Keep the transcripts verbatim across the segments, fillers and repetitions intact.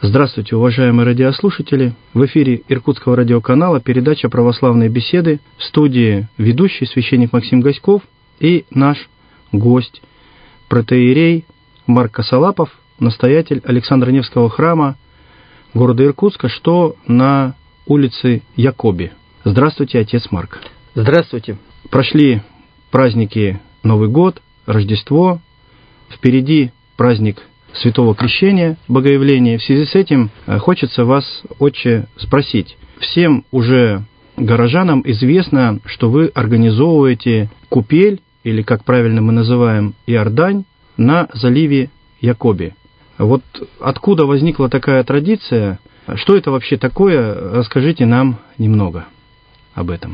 Здравствуйте, уважаемые радиослушатели! В эфире Иркутского радиоканала передача «Православные беседы», в студии ведущий священник Максим Гаськов и наш гость, протоиерей Марк Косолапов, настоятель Александро-Невского храма города Иркутска, что на улице Якоби. Здравствуйте, отец Марк. Здравствуйте. Прошли праздники Новый год, Рождество, впереди праздник Святого Крещения, Богоявления. В связи с этим хочется вас, отче, спросить. Всем уже горожанам известно, что вы организовываете купель, или, как правильно мы называем, Иордань, на заливе Якоби. Вот откуда возникла такая традиция? Что это вообще такое? Расскажите нам немного об этом.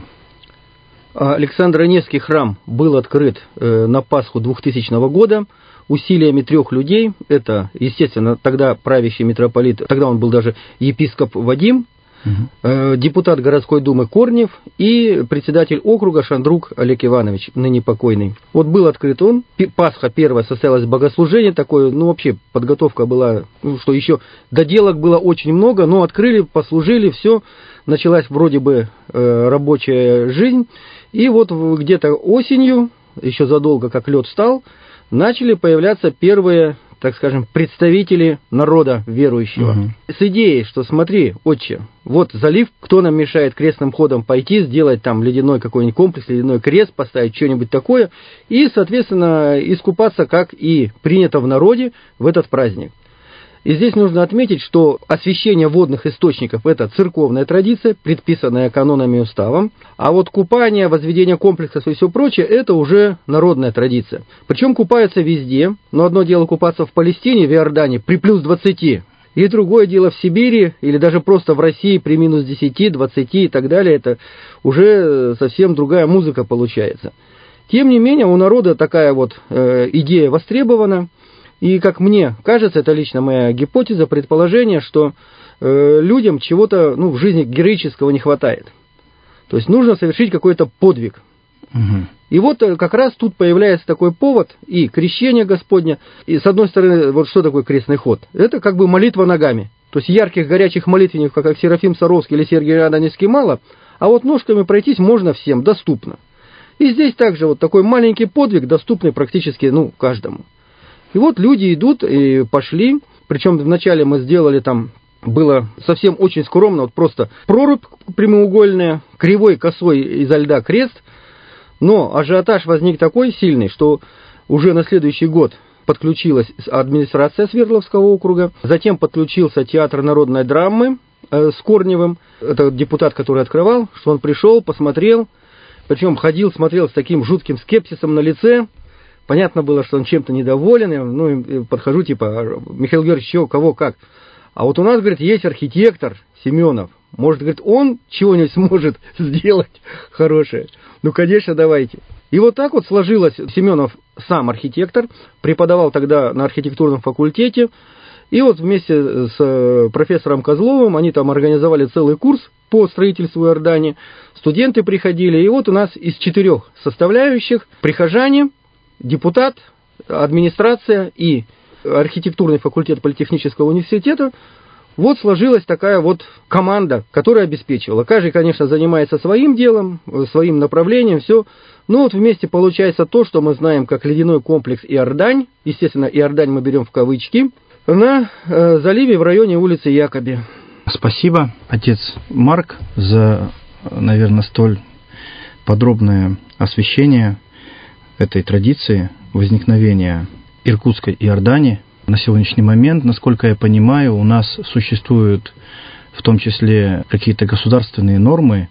Александро-Невский храм был открыт на Пасху двухтысячного года усилиями трех людей. Это, естественно, тогда правящий митрополит, тогда он был даже епископ Вадим, угу. депутат городской думы Корнев и председатель округа Шандрук Олег Иванович, ныне покойный. Вот был открыт он, Пасха первая, состоялось богослужение такое, ну вообще подготовка была, ну что еще, доделок было очень много, но открыли, послужили, все, началась вроде бы э, рабочая жизнь. И вот где-то осенью, еще задолго как лед стал, начали появляться первые, так скажем, представители народа верующего. Угу. С идеей, что смотри, отче, вот залив, кто нам мешает крестным ходом пойти, сделать там ледяной какой-нибудь комплекс, ледяной крест, поставить что-нибудь такое, и, соответственно, искупаться, как и принято в народе в этот праздник. И здесь нужно отметить, что освящение водных источников – это церковная традиция, предписанная канонами и уставом, а вот купание, возведение комплексов и все прочее – это уже народная традиция. Причем купаются везде, но одно дело купаться в Палестине, в Иордане при плюс двадцати, и другое дело в Сибири или даже просто в России при минус десяти, двадцати и так далее. Это уже совсем другая музыка получается. Тем не менее, у народа такая вот э, идея востребована. И, как мне кажется, это лично моя гипотеза, предположение, что э, людям чего-то ну, в жизни героического не хватает. То есть нужно совершить какой-то подвиг. Угу. И вот как раз тут появляется такой повод, и крещение Господня. И с одной стороны, вот что такое крестный ход? Это как бы молитва ногами. То есть ярких, горячих молитвенников, как Серафим Саровский или Сергий Радонежский, мало, а вот ножками пройтись можно всем, доступно. И здесь также вот такой маленький подвиг, доступный практически ну, каждому. И вот люди идут и пошли, причем вначале мы сделали там, было совсем очень скромно, вот просто прорубь прямоугольная, кривой, косой изо льда крест, но ажиотаж возник такой сильный, что уже на следующий год подключилась администрация Свердловского округа, затем подключился театр народной драмы э, с Корневым, это депутат, который открывал, что он пришел, посмотрел, причем ходил, смотрел с таким жутким скепсисом на лице. Понятно было, что он чем-то недоволен, я, ну, подхожу, типа, Михаил Георгиевич, чего, кого, как. А вот у нас, говорит, есть архитектор Семенов, может, говорит, он чего-нибудь сможет сделать хорошее. Ну, конечно, давайте. И вот так вот сложилось, Семенов сам архитектор, преподавал тогда на архитектурном факультете, и вот вместе с профессором Козловым они там организовали целый курс по строительству Иордани, студенты приходили, и вот у нас из четырех составляющих прихожане, депутат, администрация и архитектурный факультет Политехнического университета, вот сложилась такая вот команда, которая обеспечивала. Каждый, конечно, занимается своим делом, своим направлением, все. Но вот вместе получается то, что мы знаем как ледяной комплекс Иордань, естественно, Иордань мы берем в кавычки, на э, заливе в районе улицы Якоби. Спасибо, отец Марк, за, наверное, столь подробное освещение этой традиции возникновения Иркутской Иордани. На сегодняшний момент, насколько я понимаю, у нас существуют в том числе какие-то государственные нормы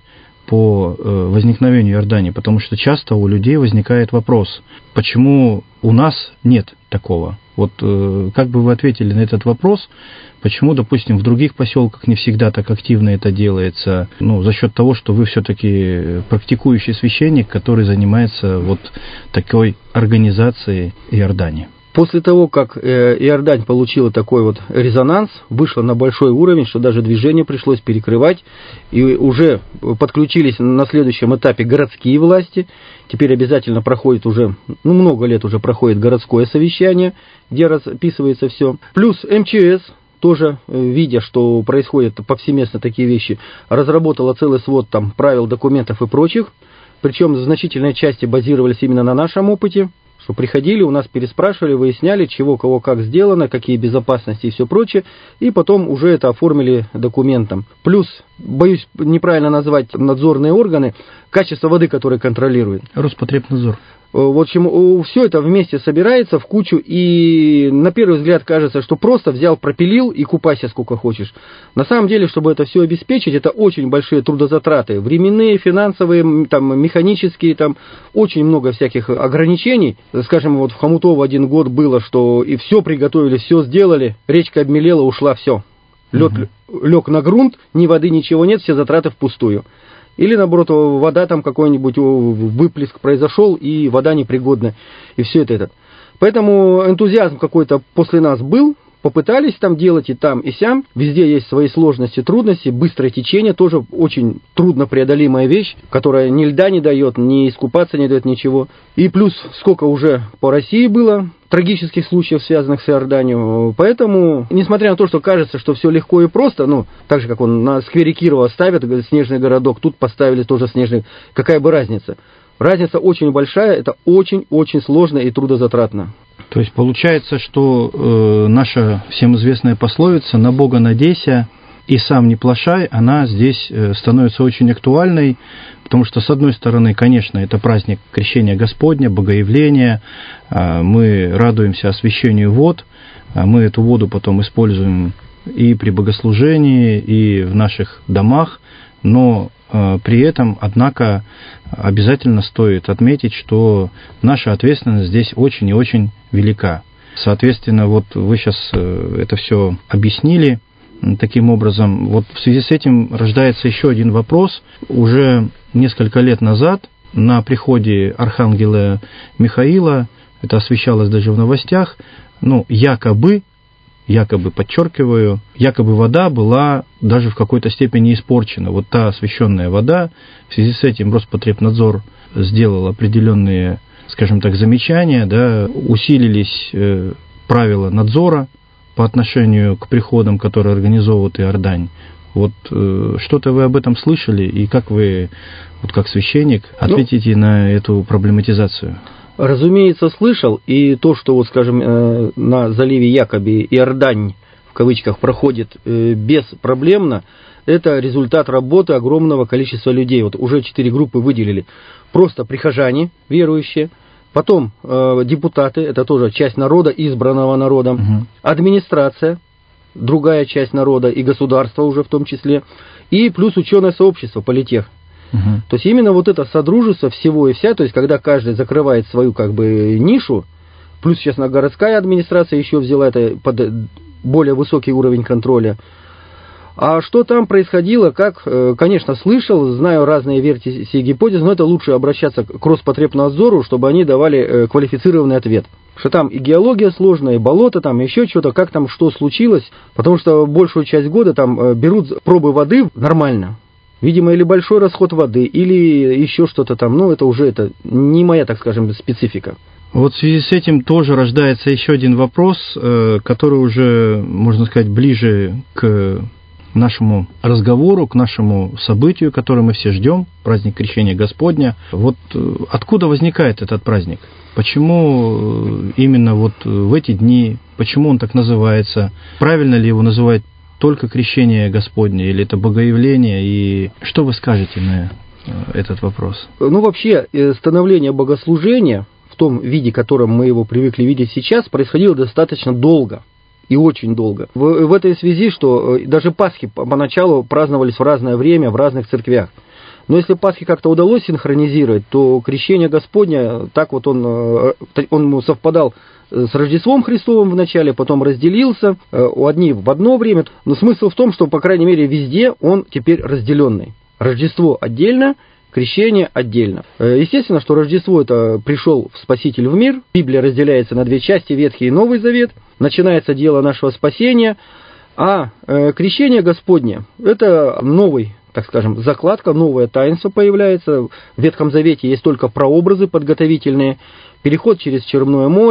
по возникновению Иордани, потому что часто у людей возникает вопрос, почему у нас нет такого. Вот как бы вы ответили на этот вопрос, почему, допустим, в других поселках не всегда так активно это делается, ну, за счет того, что вы все-таки практикующий священник, который занимается вот такой организацией Иордани? После того, как Иордань получила такой вот резонанс, вышла на большой уровень, что даже движение пришлось перекрывать, и уже подключились на следующем этапе городские власти. Теперь обязательно проходит уже, ну, много лет уже проходит городское совещание, где расписывается все. Плюс эм че эс, тоже, видя, что происходят повсеместно такие вещи, разработала целый свод там правил, документов и прочих. Причем в значительной части базировались именно на нашем опыте, что приходили, у нас переспрашивали, выясняли, чего, кого, как сделано, какие безопасности и все прочее, и потом уже это оформили документом. Плюс, боюсь неправильно назвать надзорные органы, качество воды, которое контролирует. Роспотребнадзор. В общем, все это вместе собирается в кучу, и на первый взгляд кажется, что просто взял, пропилил и купайся сколько хочешь. На самом деле, чтобы это все обеспечить, это очень большие трудозатраты. Временные, финансовые, там, механические, там очень много всяких ограничений. Скажем, вот в Хомутово один год было, что и все приготовили, все сделали, речка обмелела, ушла, все. Лед угу. лег на грунт, ни воды, ничего нет, все затраты впустую. Или, наоборот, вода там какой-нибудь выплеск произошел, и вода непригодна, и все это. этот. Поэтому энтузиазм какой-то после нас был, попытались там делать и там, и сям. Везде есть свои сложности, трудности, быстрое течение, тоже очень трудно преодолимая вещь, которая ни льда не дает, ни искупаться не дает, ничего. И плюс сколько уже по России было трагических случаев, связанных с Иорданией. Поэтому, несмотря на то, что кажется, что все легко и просто, ну, так же, как он на сквере Кирова ставят снежный городок, тут поставили тоже снежный, какая бы разница? Разница очень большая, это очень-очень сложно и трудозатратно. То есть получается, что э, наша всем известная пословица «на Бога надейся и сам не плашай», она здесь э, становится очень актуальной, потому что, с одной стороны, конечно, это праздник Крещения Господня, Богоявления, э, мы радуемся освящению вод, а мы эту воду потом используем и при богослужении, и в наших домах, но э, при этом, однако, обязательно стоит отметить, что наша ответственность здесь очень и очень велика. Соответственно, вот вы сейчас это все объяснили таким образом. Вот в связи с этим рождается еще один вопрос. Уже несколько лет назад на приходе архангела Михаила, это освещалось даже в новостях, ну, якобы, якобы, подчеркиваю, якобы вода была даже в какой-то степени испорчена. Вот та освященная вода, в связи с этим Роспотребнадзор сделал определенные, скажем так, замечания, да, усилились э, правила надзора по отношению к приходам, которые организовывает Иордань. Вот э, что-то вы об этом слышали, и как вы, вот как священник, ответите ну, на эту проблематизацию? Разумеется, слышал, и то, что, вот, скажем, э, на заливе Якоби Иордань, в кавычках, проходит э, беспроблемно, это результат работы огромного количества людей. Вот уже четыре группы выделили. Просто прихожане, верующие, потом э, депутаты, это тоже часть народа, избранного народом, угу. администрация, другая часть народа и государства уже в том числе, и плюс ученое сообщество, политех. Угу. То есть именно вот это содружество всего и вся, то есть когда каждый закрывает свою как бы нишу, плюс сейчас городская администрация еще взяла это под более высокий уровень контроля. А что там происходило, как, конечно, слышал, знаю разные версии и гипотезы, но это лучше обращаться к Роспотребнадзору, чтобы они давали квалифицированный ответ. Что там и геология сложная, и болото, там еще что-то, как там что случилось, потому что большую часть года там берут пробы воды нормально. Видимо, или большой расход воды, или еще что-то там, ну это уже это не моя, так скажем, специфика. Вот в связи с этим тоже рождается еще один вопрос, который уже, можно сказать, ближе к нашему разговору, к нашему событию, которое мы все ждем, праздник Крещения Господня. Вот откуда возникает этот праздник? Почему именно вот в эти дни, почему он так называется? Правильно ли его называть только Крещение Господне, или это Богоявление? И что вы скажете на этот вопрос? Ну, вообще, становление богослужения в том виде, в котором мы его привыкли видеть сейчас, происходило достаточно долго. И очень долго. В, в этой связи, что даже Пасхи поначалу праздновались в разное время, в разных церквях. Но если Пасхи как-то удалось синхронизировать, то Крещение Господня, так вот он, он совпадал с Рождеством Христовым в начале, потом разделился, у одних в одно время. Но смысл в том, что, по крайней мере, везде он теперь разделенный. Рождество отдельно, Крещение отдельно. Естественно, что Рождество – это пришел Спаситель в мир, Библия разделяется на две части, Ветхий и Новый Завет, начинается дело нашего спасения, а э, Крещение Господне – это новый, так скажем, закладка, новое таинство появляется. В Ветхом Завете есть только прообразы подготовительные, переход через Черное море,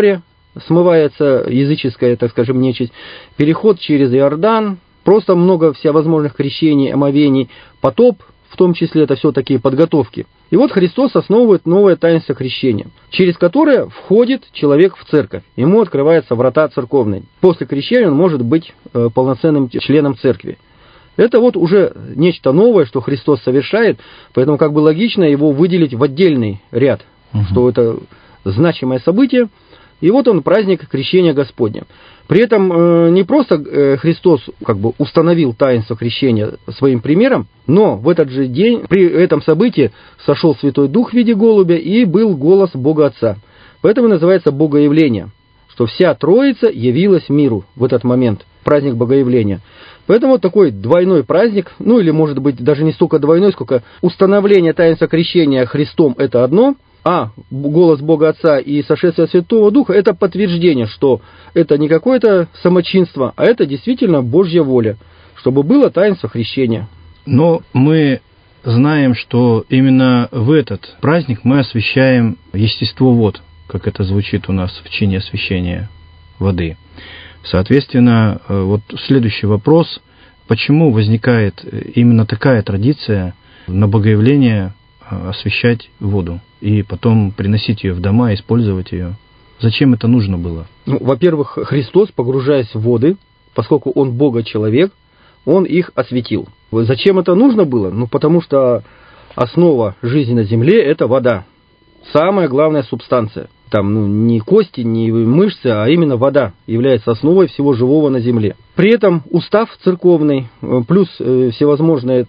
смывается языческая, так скажем, нечисть, переход через Иордан, просто много всевозможных крещений, омовений, потоп, в том числе это все такие подготовки. И вот Христос основывает новое таинство крещения, через которое входит человек в церковь. Ему открываются врата церковные. После крещения он может быть полноценным членом церкви. Это вот уже нечто новое, что Христос совершает, поэтому как бы логично его выделить в отдельный ряд, угу. что это значимое событие. И вот он, праздник крещения Господня. При этом э, не просто э, Христос как бы установил таинство крещения своим примером, но в этот же день при этом событии сошел Святой Дух в виде голубя и был голос Бога Отца. Поэтому называется Богоявление, что вся Троица явилась миру в этот момент, праздник Богоявления. Поэтому вот такой двойной праздник, ну или может быть даже не столько двойной, сколько установление таинства крещения Христом – это одно, а голос Бога Отца и сошествие Святого Духа – это подтверждение, что это не какое-то самочинство, а это действительно Божья воля, чтобы было таинство крещения. Но мы знаем, что именно в этот праздник мы освящаем естество вод, как это звучит у нас в чине освящения воды. Соответственно, вот следующий вопрос: почему возникает именно такая традиция на Богоявление освящать воду и потом приносить ее в дома, использовать ее? Зачем это нужно было? Ну, во-первых, Христос, погружаясь в воды, поскольку Он Бога-человек, Он их осветил. Зачем это нужно было? Ну, потому что основа жизни на земле – это вода. Самая главная субстанция. Там ну, не кости, не мышцы, а именно вода является основой всего живого на земле. При этом устав церковный, плюс всевозможные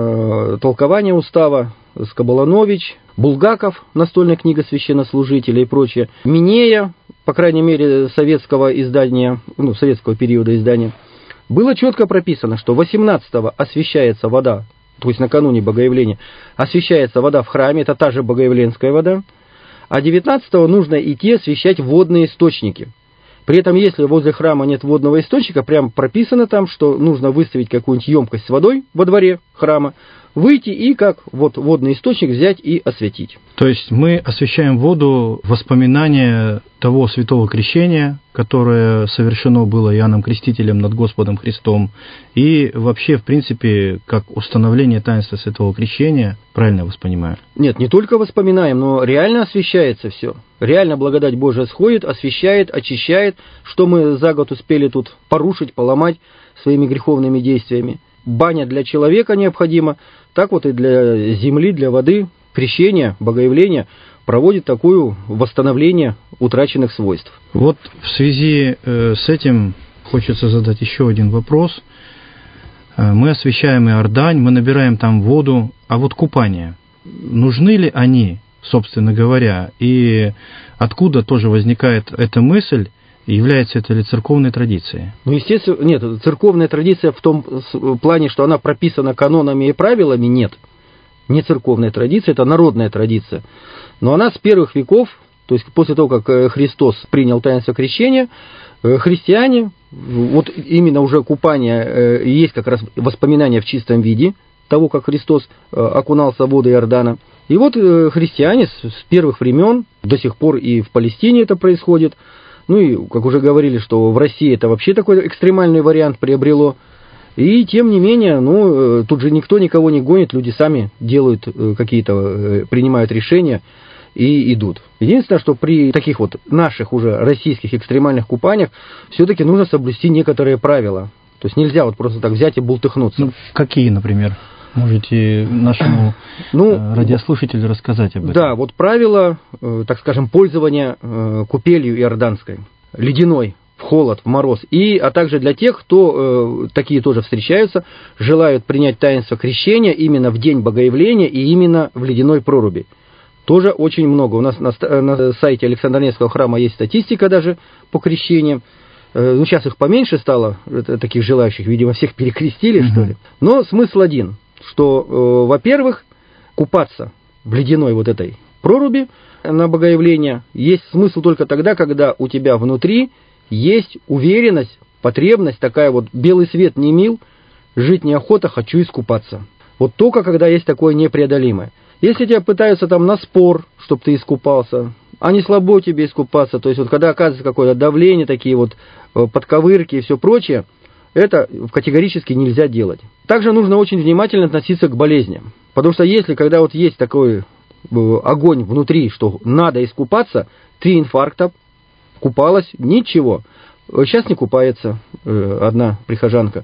там толкования устава, Скоболанович, Булгаков, настольная книга священнослужителей и прочее, Минея, по крайней мере, советского издания, ну, советского периода издания, было четко прописано, что восемнадцатого освящается вода, то есть накануне Богоявления, освящается вода в храме, это та же богоявленская вода, а девятнадцатого нужно идти освящать водные источники. При этом, если возле храма нет водного источника, прям прописано там, что нужно выставить какую-нибудь емкость с водой во дворе храма, выйти и как вот водный источник взять и осветить. То есть мы освящаем воду в воспоминание того святого крещения, которое совершено было Иоанном Крестителем над Господом Христом, и вообще, в принципе, как установление таинства святого крещения, правильно я вас понимаю? Нет, не только воспоминаем, но реально освящается все. Реально благодать Божия сходит, освящает, очищает, что мы за год успели тут порушить, поломать своими греховными действиями. Баня для человека необходима, так вот и для земли, для воды. Крещение, Богоявление проводит такое восстановление утраченных свойств. Вот в связи с этим хочется задать еще один вопрос. Мы освящаем Иордань, мы набираем там воду, а вот купания, нужны ли они, собственно говоря, и откуда тоже возникает эта мысль? Является это ли церковной традицией? Ну, естественно, нет, церковная традиция в том плане, что она прописана канонами и правилами, нет. Не церковная традиция, это народная традиция. Но она с первых веков, то есть после того, как Христос принял таинство крещения, христиане, вот именно уже купание, есть как раз воспоминания в чистом виде того, как Христос окунался в воды Иордана. И вот христиане с первых времен, до сих пор и в Палестине это происходит. Ну и, как уже говорили, что в России это вообще такой экстремальный вариант приобрело. И, тем не менее, ну, тут же никто никого не гонит, люди сами делают какие-то, принимают решения и идут. Единственное, что при таких вот наших уже российских экстремальных купаниях все-таки нужно соблюсти некоторые правила. То есть нельзя вот просто так взять и бултыхнуться. Ну, какие, например? Можете нашему ну, радиослушателю рассказать об этом? Да, вот правила, так скажем, пользования купелью иорданской, ледяной, в холод, в мороз. И, а также для тех, кто, такие тоже встречаются, желают принять таинство крещения именно в день Богоявления и именно в ледяной проруби. Тоже очень много. У нас на, на сайте Александра Невского храма есть статистика даже по крещениям. Ну, сейчас их поменьше стало, таких желающих, видимо, всех перекрестили, mm-hmm. что ли. Но смысл один, что, э, во-первых, купаться в ледяной вот этой проруби на Богоявление есть смысл только тогда, когда у тебя внутри есть уверенность, потребность, такая вот, белый свет не мил, жить неохота, хочу искупаться. Вот только когда есть такое непреодолимое. Если тебя пытаются там на спор, чтобы ты искупался, а не слабо тебе искупаться. То есть, вот когда оказывается какое-то давление, такие вот подковырки и все прочее, это категорически нельзя делать. Также нужно очень внимательно относиться к болезням. Потому что если, когда вот есть такой огонь внутри, что надо искупаться, три инфаркта, купалась, ничего. Сейчас не купается одна прихожанка.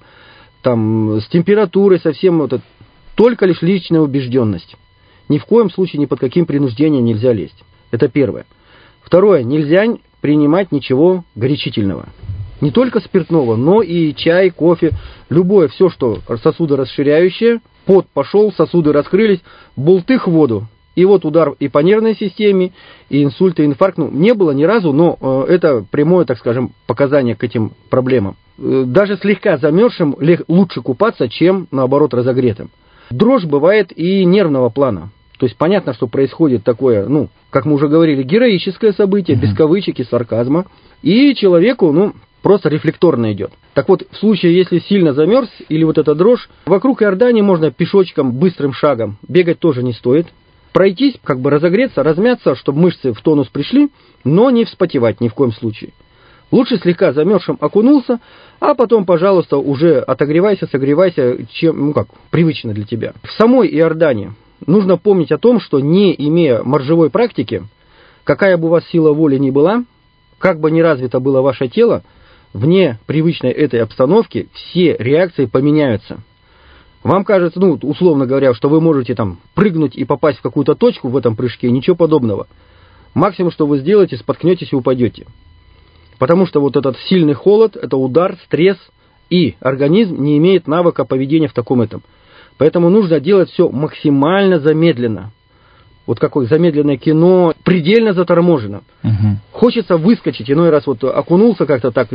Там с температурой совсем, вот, только лишь личная убежденность. Ни в коем случае ни под каким принуждением нельзя лезть. Это первое. Второе. Нельзя принимать ничего горячительного. Не только спиртного, но и чай, кофе, любое, все, что сосудорасширяющее. Пот пошел, сосуды раскрылись, бултых в воду. И вот удар и по нервной системе, и инсульт, и инфаркт. Ну, не было ни разу, но э, это прямое, так скажем, показание к этим проблемам. Э, даже слегка замерзшим лучше купаться, чем, наоборот, разогретым. Дрожь бывает и нервного плана. То есть понятно, что происходит такое, ну, как мы уже говорили, героическое событие, без кавычек и сарказма. И человеку, ну, просто рефлекторно идет. Так вот, в случае, если сильно замерз, или вот эта дрожь, вокруг Иордании можно пешочком, быстрым шагом, бегать тоже не стоит. Пройтись, как бы разогреться, размяться, чтобы мышцы в тонус пришли, но не вспотевать ни в коем случае. Лучше слегка замерзшим окунулся, а потом, пожалуйста, уже отогревайся, согревайся, чем, ну как, привычно для тебя. В самой Иордании нужно помнить о том, что не имея моржевой практики, какая бы у вас сила воли ни была, как бы ни развито было ваше тело, вне привычной этой обстановки все реакции поменяются. Вам кажется, ну, условно говоря, что вы можете там прыгнуть и попасть в какую-то точку в этом прыжке, ничего подобного. Максимум, что вы сделаете, споткнетесь и упадете. Потому что вот этот сильный холод, это удар, стресс, и организм не имеет навыка поведения в таком этом. Поэтому нужно делать все максимально замедленно. Вот какое замедленное кино, предельно заторможено. Угу. Хочется выскочить, иной раз вот окунулся как-то так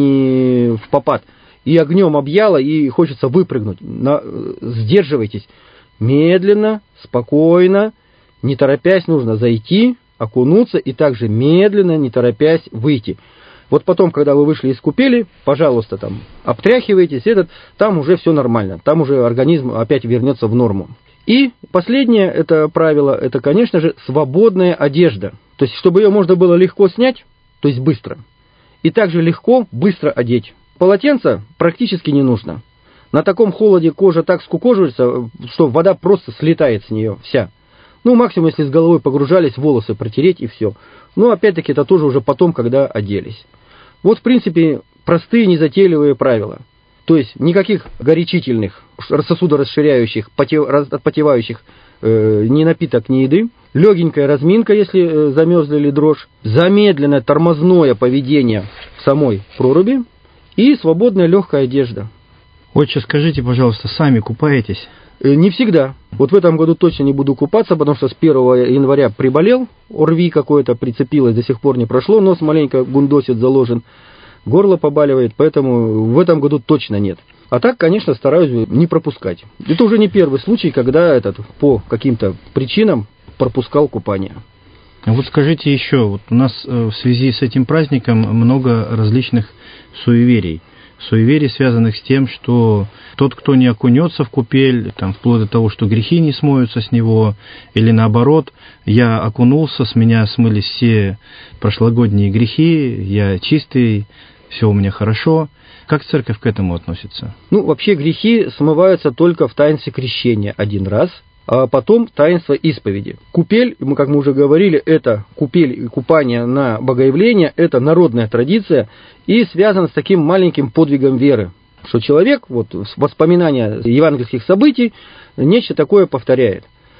не в попад, и огнем объяло, и хочется выпрыгнуть. На... Сдерживайтесь. Медленно, спокойно, не торопясь, нужно зайти, окунуться, и также медленно, не торопясь, выйти. Вот потом, когда вы вышли из купели, пожалуйста, там, обтряхивайтесь, этот, там уже все нормально, там уже организм опять вернется в норму. И последнее это правило, это, конечно же, свободная одежда. То есть, чтобы ее можно было легко снять, то есть быстро, и также легко, быстро одеть. Полотенца практически не нужно. На таком холоде кожа так скукоживается, что вода просто слетает с нее вся. Ну, максимум, если с головой погружались, волосы протереть и все. Но, опять-таки, это тоже уже потом, когда оделись. Вот, в принципе, простые, незатейливые правила. То есть, никаких горячительных, сосудорасширяющих, отпотевающих э, ни напиток, ни еды. Легенькая разминка, если э, замерзли или дрожь. Замедленное тормозное поведение в самой проруби. И свободная легкая одежда. Отче, скажите, пожалуйста, сами купаетесь? Не всегда. Вот в этом году точно не буду купаться, потому что с первого января приболел, ОРВИ какое-то прицепилось, до сих пор не прошло, нос маленько гундосит, заложен, горло побаливает, поэтому в этом году точно нет. А так, конечно, стараюсь не пропускать. Это уже не первый случай, когда этот, по каким-то причинам пропускал купание. Вот скажите еще, вот у нас в связи с этим праздником много различных суеверий. Суеверий, связанных с тем, что тот, кто не окунется в купель, там, вплоть до того, что грехи не смоются с него, или наоборот, я окунулся, с меня смылись все прошлогодние грехи, я чистый, все у меня хорошо. Как церковь к этому относится? Ну, вообще грехи смываются только в таинстве крещения один раз, а потом таинство исповеди. Купель, мы, как мы уже говорили, это купель и купание на богоявление, это народная традиция и связано с таким маленьким подвигом веры, что человек, вот воспоминания евангельских событий, нечто такое повторяет.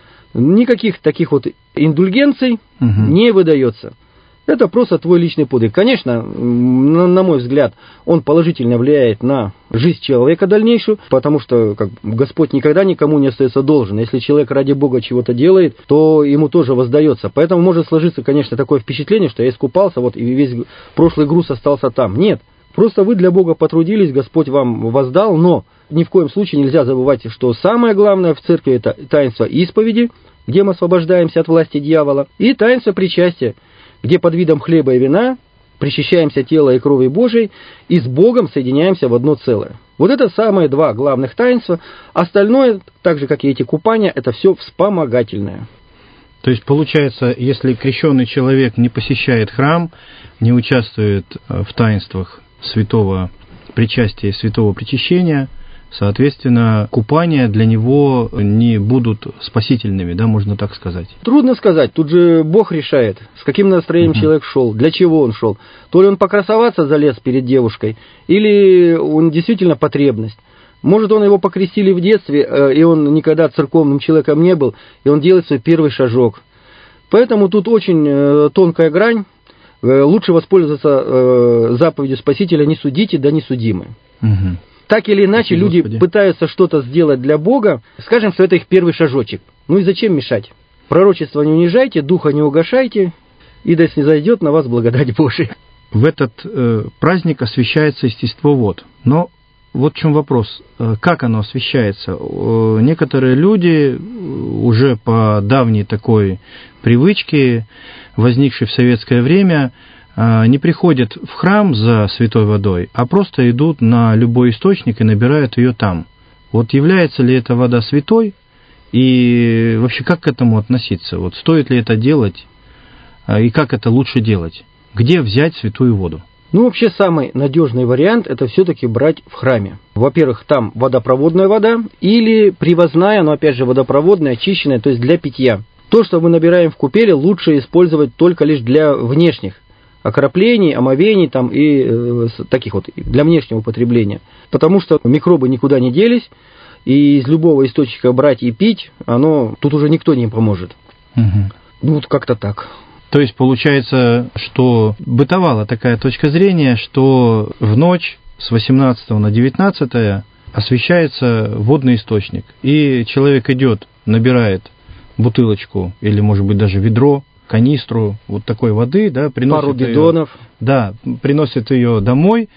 Никаких таких вот индульгенций угу. не выдается. Это просто твой личный подвиг. Конечно, на, на мой взгляд, он положительно влияет на жизнь человека дальнейшую, потому что как, Господь никогда никому не остается должен. Если человек ради Бога чего-то делает, то ему тоже воздается. Поэтому может сложиться, конечно, такое впечатление, что я искупался, вот и весь прошлый груз остался там. Нет, просто вы для Бога потрудились, Господь вам воздал, но ни в коем случае нельзя забывать, что самое главное в церкви это таинство исповеди, где мы освобождаемся от власти дьявола, и таинство причастия, где под видом хлеба и вина причащаемся тела и крови Божией и с Богом соединяемся в одно целое. Вот это самые два главных таинства. Остальное, так же как и эти купания, это все вспомогательное. То есть, получается, если крещенный человек не посещает храм, не участвует в таинствах святого причастия и святого причащения, соответственно, купания для него не будут спасительными, да, можно так сказать? Трудно сказать. Тут же Бог решает, с каким настроением uh-huh. человек шел, для чего он шел. То ли он покрасоваться залез перед девушкой, или он действительно потребность. Может, он его покрестили в детстве, и он никогда церковным человеком не был, и он делает свой первый шажок. Поэтому тут очень тонкая грань. Лучше воспользоваться заповедью Спасителя «Не судите, да не судимы». Uh-huh. Так или иначе, Спасибо, люди Господи. Пытаются что-то сделать для Бога, скажем, что это их первый шажочек. Ну и зачем мешать? Пророчество не унижайте, духа не угашайте, и да снизойдет на вас благодать Божия. В этот э, праздник освящается естествовод. Но вот в чем вопрос. Как оно освящается? Э, некоторые люди уже по давней такой привычке, возникшей в советское время, не приходят в храм за святой водой, а просто идут на любой источник и набирают ее там. Вот является ли эта вода святой? И вообще как к этому относиться? Вот стоит ли это делать? И как это лучше делать? Где взять святую воду? Ну, вообще, самый надежный вариант – это все-таки брать в храме. Во-первых, там водопроводная вода или привозная, но, опять же, водопроводная, очищенная, то есть для питья. То, что мы набираем в купели, лучше использовать только лишь для внешних окроплений, омовений там, и э, таких вот для внешнего употребления. Потому что микробы никуда не делись, и из любого источника брать и пить, оно тут уже никто не поможет. Угу. Ну, вот как-то так. То есть получается, что бытовала такая точка зрения, что в ночь с восемнадцатого на девятнадцатое освещается водный источник, и человек идет, набирает бутылочку или, может быть, даже ведро, канистру вот такой воды, да, приносит пару бидонов. Ее, да, приносит ее домой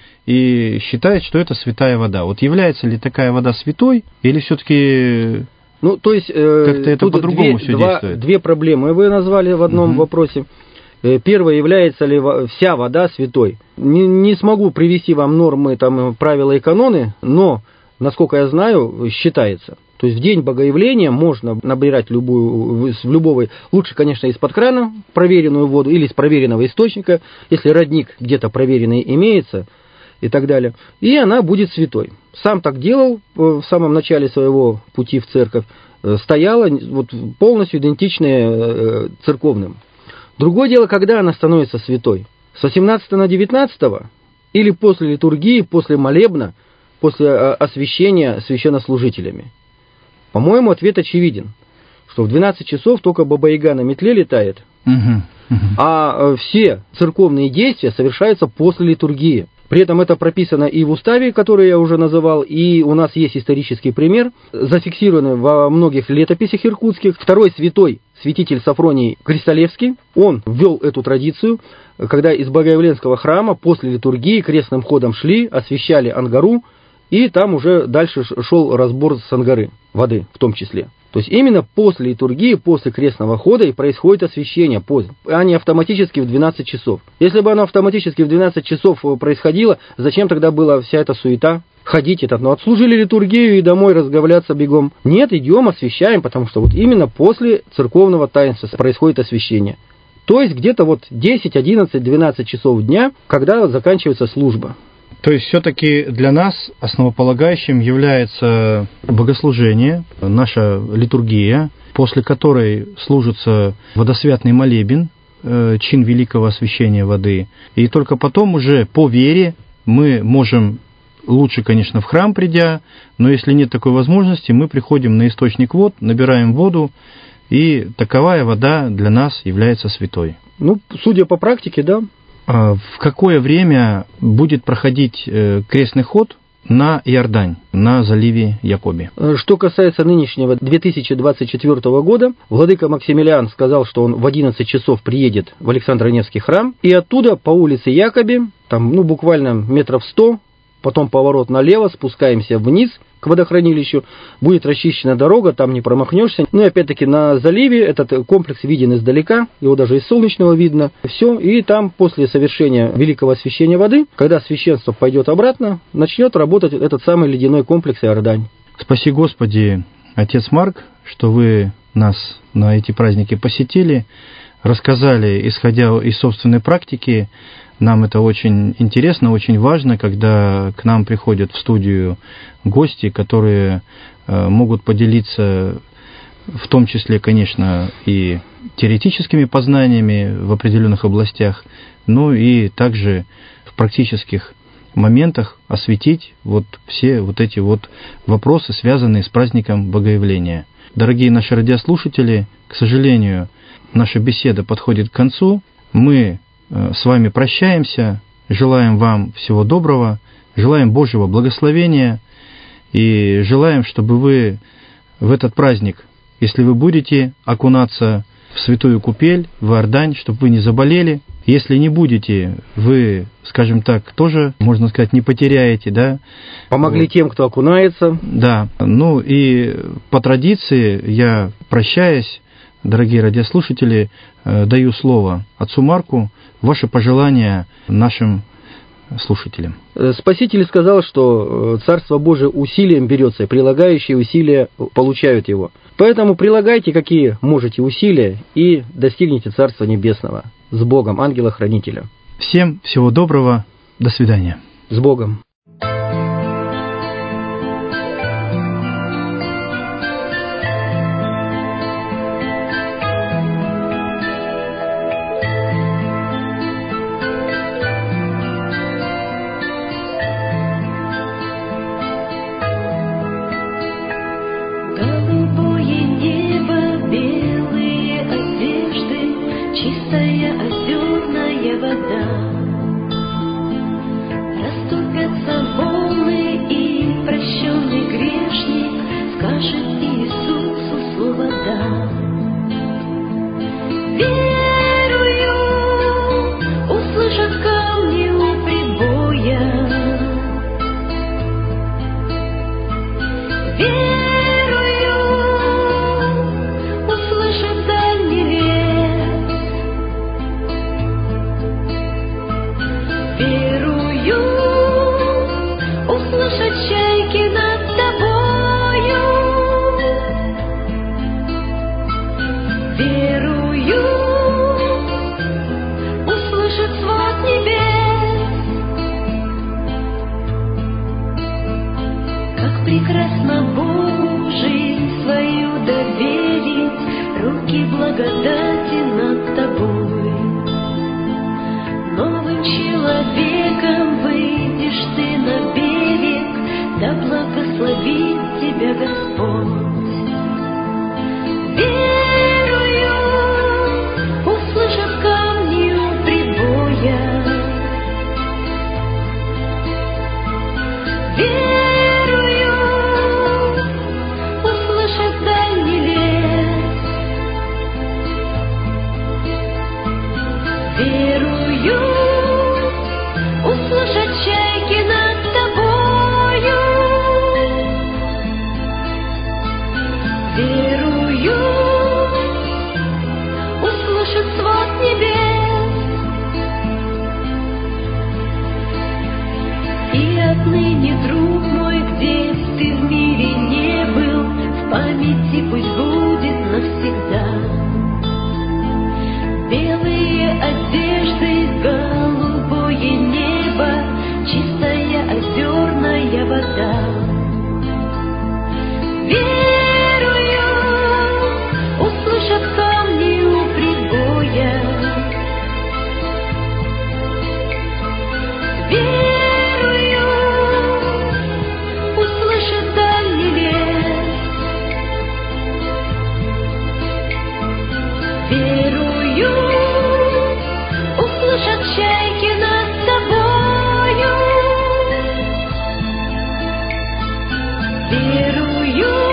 и считает, что это святая вода. Вот является ли такая вода святой, или все-таки ну, то есть, э, как-то это по-другому все два, действует? Две проблемы вы назвали в одном угу. вопросе. Первое, является ли вся вода святой? Не, не смогу привести вам нормы, там, правила и каноны, но, насколько я знаю, считается. То есть в день богоявления можно набирать любую, в любого, лучше, конечно, из-под крана проверенную воду или из проверенного источника, если родник где-то проверенный имеется и так далее, и она будет святой. Сам так делал в самом начале своего пути в церковь, стояла вот, полностью идентичная церковным. Другое дело, когда она становится святой. С восемнадцатого на девятнадцатое или после литургии, после молебна, после освящения священнослужителями. По-моему, ответ очевиден, что в двенадцать часов только Баба-Яга на метле летает, угу, угу. а все церковные действия совершаются после литургии. При этом это прописано и в уставе, который я уже называл, и у нас есть исторический пример, зафиксированный во многих летописях иркутских. Второй святой, святитель Сафроний Кристалевский, он ввел эту традицию, когда из Богоявленского храма после литургии крестным ходом шли, освящали Ангару, и там уже дальше шел разбор с Ангары, воды в том числе. То есть именно после литургии, после крестного хода и происходит освящение, а не автоматически в двенадцать часов. Если бы оно автоматически в двенадцать часов происходило, зачем тогда была вся эта суета? Ходить этот, ну отслужили литургию и домой разговляться бегом. Нет, идем, освящаем, потому что вот именно после церковного таинства происходит освящение. То есть где-то вот десять, одиннадцать, двенадцать часов дня, когда заканчивается служба. То есть все-таки для нас основополагающим является богослужение, наша литургия, после которой служится водосвятный молебен, чин великого освящения воды. И только потом уже по вере мы можем, лучше, конечно, в храм придя, но если нет такой возможности, мы приходим на источник вод, набираем воду, и таковая вода для нас является святой. Ну, судя по практике, да. В какое время будет проходить крестный ход на Иордань, на заливе Якоби? Что касается нынешнего две тысячи двадцать четвёртого года, владыка Максимилиан сказал, что он в одиннадцать часов приедет в Александро-Невский храм, и оттуда по улице Якоби, там ну, буквально метров сто, потом поворот налево, спускаемся вниз к водохранилищу, будет расчищена дорога, там не промахнешься. Ну и опять-таки на заливе этот комплекс виден издалека, его даже из солнечного видно. Все, и там после совершения великого освящения воды, когда священство пойдет обратно, начнет работать этот самый ледяной комплекс Иордань. Спаси Господи, отец Марк, что вы нас на эти праздники посетили, рассказали, исходя из собственной практики. Нам это очень интересно, очень важно, когда к нам приходят в студию гости, которые могут поделиться, в том числе, конечно, и теоретическими познаниями в определенных областях, но и также в практических моментах осветить вот все вот эти вот вопросы, связанные с праздником Богоявления. Дорогие наши радиослушатели, к сожалению, наша беседа подходит к концу. Мы с вами прощаемся, желаем вам всего доброго, желаем Божьего благословения и желаем, чтобы вы в этот праздник, если вы будете окунаться в святую купель, в Иордань, чтобы вы не заболели. Если не будете, вы, скажем так, тоже, можно сказать, не потеряете, да? Помогли вот тем, кто окунается. Да. Ну и по традиции я, прощаясь, дорогие радиослушатели, даю слово отцу Марку, ваши пожелания нашим слушателям. Спаситель сказал, что Царство Божие усилием берется, и прилагающие усилия получают его. Поэтому прилагайте, какие можете усилия, и достигнете Царства Небесного. С Богом, ангела-хранителя. Всем всего доброго. До свидания. С Богом. Верую.